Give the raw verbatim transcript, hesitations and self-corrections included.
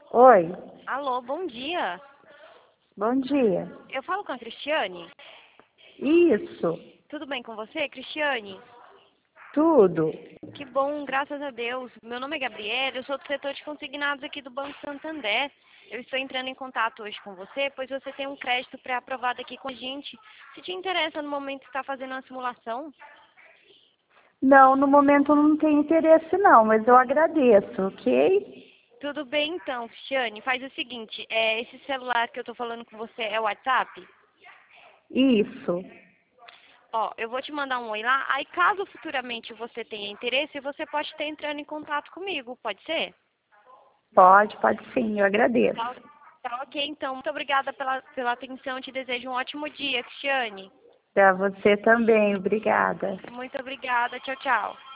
Oi, Alô, bom dia. bom dia. Eu falo com a Cristiane? Isso, Tudo bem com você, Cristiane? tudo. Que bom, graças a Deus. Meu nome é Gabriela, eu sou do setor de consignados aqui do Banco Santander. Eu estou entrando em contato hoje com você, pois você tem um crédito pré-aprovado aqui com a gente. Se te interessa no momento que está fazendo uma simulação? Não, no momento eu não tenho interesse não, mas eu agradeço, ok? Tudo bem então, Cristiane. Faz o seguinte, é, esse celular que eu estou falando com você é o WhatsApp? Isso, Ó, eu vou te mandar um oi lá. Aí, caso futuramente você tenha interesse, você pode estar entrando em contato comigo, pode ser? pode, pode sim, eu agradeço. Tá, tá ok, então. Muito obrigada pela, pela atenção. Te desejo um ótimo dia, Cristiane. Para você também, obrigada. Muito obrigada. Tchau, tchau.